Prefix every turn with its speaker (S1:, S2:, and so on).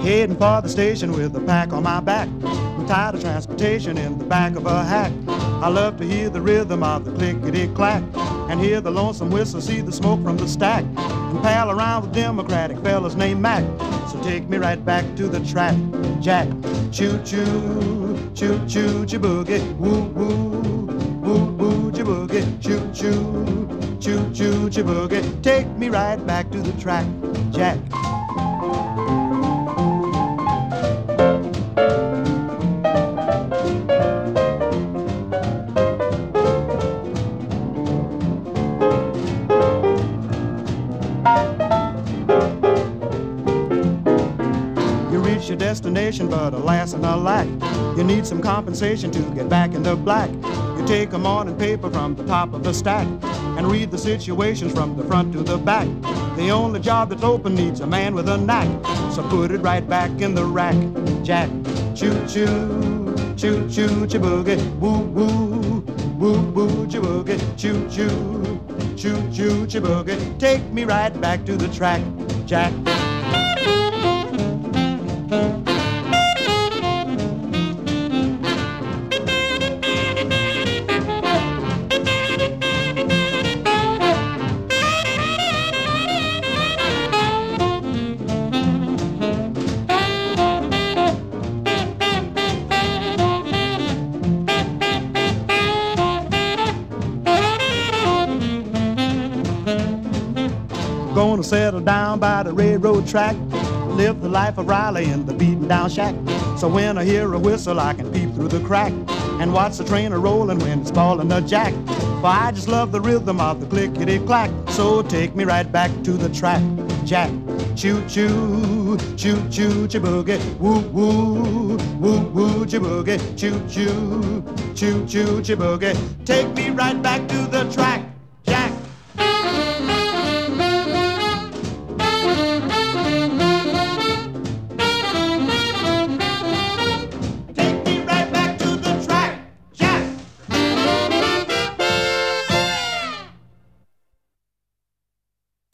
S1: heading for the station with a pack on my back. I'm tired of transportation in the back of a hack. I love to hear the rhythm of the clickety-clack and hear the lonesome whistle, see the smoke from the stack, and pal around with Democratic fellas named Mac. So take me right back to the track, Jack. Choo-choo, choo-choo, choo-boogie, woo-woo, woo-woo, choo-boogie, choo-choo, choo-choo, choo-boogie. Take me right back to the track, Jack. Your destination, but alas and alack, you need some compensation to get back in the black. You take a morning paper from the top of the stack and read the situations from the front to the back. The only job that's open needs a man with a knack, so put it right back in the rack, Jack. Choo-choo, choo-choo, choo-boogie, woo-woo, woo-woo, choo-boogie, choo-choo, choo-choo, choo-boogie. Take me right back to the track, Jack. Gonna settle down by the railroad track, live the life of Riley in the beaten down shack. So when I hear a whistle I can peep through the crack and watch the train a-rolling when it's falling a jack. For I just love the rhythm of the clickety-clack. So take me right back to the track, Jack. Choo-choo, choo-choo, choo-boogie, woo-woo, woo-woo, choo-boogie, choo-choo, choo-choo, choo-boogie. Take me right back to the track.